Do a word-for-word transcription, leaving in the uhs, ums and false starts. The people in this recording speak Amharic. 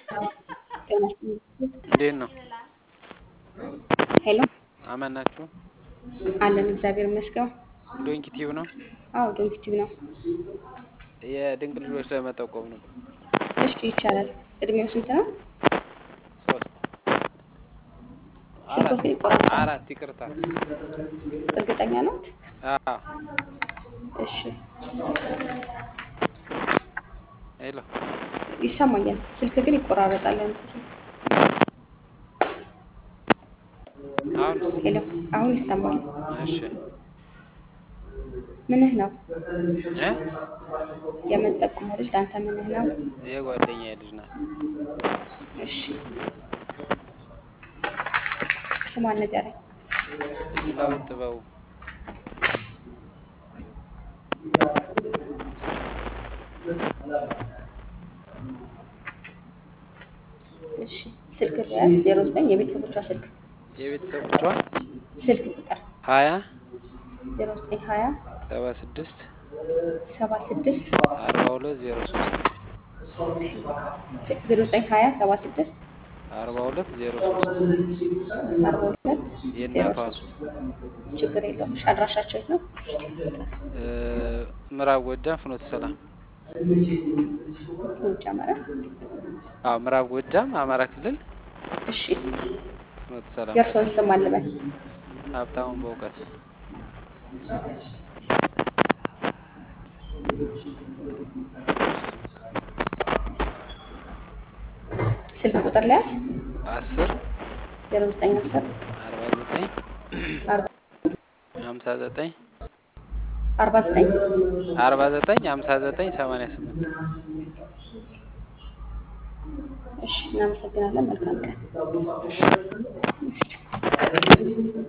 እንዴት ነው? ሄሎ አማን ናችሁ? አለን እግዚአብሔር ይመስገን። ዶንኪ ቲዩብ ነው። አዎ ዶንኪ ቲዩብ ነው። የድንቅ ልጆች ለመጠቆም ነው። እሺ ይቻላል። እድሜው ስንት ነው? ሶስት ስልኮ አራት ይቆራረጣል። አራት ይቅርታ። እርግጠኛ ነው? አዎ እሺ ሄሎ ይሰማኛል። ስልክ ግን ይቆራረጣል። አንተ ስልክ አሁንስ? ሄሎ አሁን ይሰማል። እሺ ምንህ ነው? እ የምንጠቁመው ልጅ ለአንተ ምንህ ነው? የጓደኛዬ ልጅ ናት። እሺ ስሟን ንገረኝ። ለውጥ ጥበቡ። እሺ ስልክ ቢያዝ ዜሮ ዘጠኝ የቤተሰቦቿ ስልክ የቤተሰቦቿ ስልክ ቁጥር ሀያ ዜሮ ዘጠኝ ሀያ ሰባ ስድስት ሰባ ስድስት አርባ ሁለት ዜሮ ሶስት ዜሮ ዘጠኝ ሀያ ሰባ ስድስት አርባ ሁለት ዜሮ ሶስት አርባ ሁለት ዜሮ የእናቷ ነው። ሶስት ችግር የለውም። እሺ አድራሻቸው የት ነው? እ ምዕራብ ጎጃም ፍኖተ ሰላም። ውጭ አማራ። አዎ ምዕራብ ጎጃም አማራ ክልል እሺ ፍኖተ ሰላም የእርስዎን ከተማ። ስም አልበል። ሀብታሙ በእውቀት። ስልክ ቁጥር ለያዝ አስር ዜሮ ዘጠኝ አስር አርባ ዘጠኝ አርባ ሀምሳ ዘጠኝ አርባ ዘጠኝ አርባ ዘጠኝ ሀምሳ ዘጠኝ ሰማንያ ስምንት። እሺ እናመሰግናለን። መልካም ቀን። እሺ እሺ